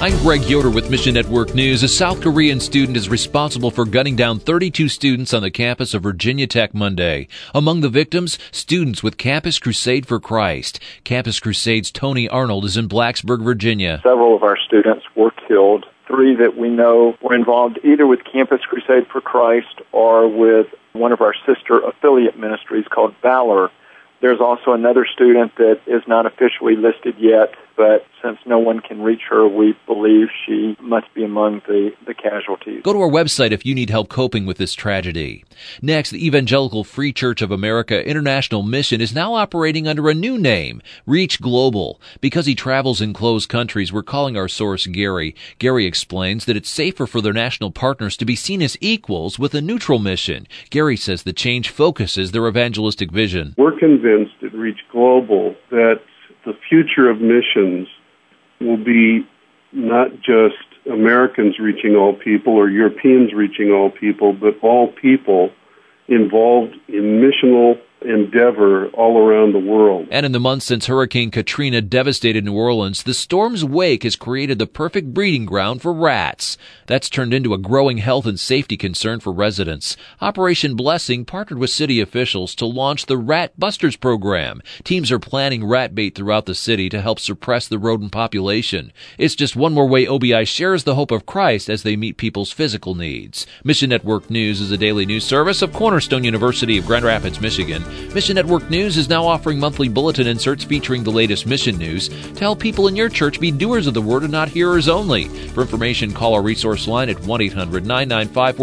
I'm Greg Yoder with Mission Network News. A South Korean student is responsible for gunning down 32 students on the campus of Virginia Tech Monday. Among the victims, students with Campus Crusade for Christ. Campus Crusade's Tony Arnold is in Blacksburg, Virginia. Several of our students were killed. 3 that we know were involved either with Campus Crusade for Christ or with one of our sister affiliate ministries called Valor. There's also another student that is not officially listed yet, but since no one can reach her, we believe she must be among the casualties. Go to our website if you need help coping with this tragedy. Next, the Evangelical Free Church of America International Mission is now operating under a new name, Reach Global. Because he travels in closed countries, we're calling our source Gary. Gary explains that it's safer for their national partners to be seen as equals with a neutral mission. Gary says the change focuses their evangelistic vision. We're convinced at Reach Global that the future of missions will be not just Americans reaching all people or Europeans reaching all people, but all people involved in missional endeavor all around the world. And in the months since Hurricane Katrina devastated New Orleans, the storm's wake has created the perfect breeding ground for rats. That's turned into a growing health and safety concern for residents. Operation Blessing partnered with city officials to launch the Rat Busters program. Teams are planting rat bait throughout the city to help suppress the rodent population. It's just one more way OBI shares the hope of Christ as they meet people's physical needs. Mission Network News is a daily news service of Cornerstone University of Grand Rapids, Michigan. Mission Network News is now offering monthly bulletin inserts featuring the latest mission news to help people in your church be doers of the word and not hearers only. For information, call our resource line at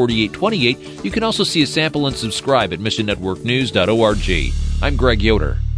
1-800-995-4828. You can also see a sample and subscribe at missionnetworknews.org. I'm Greg Yoder.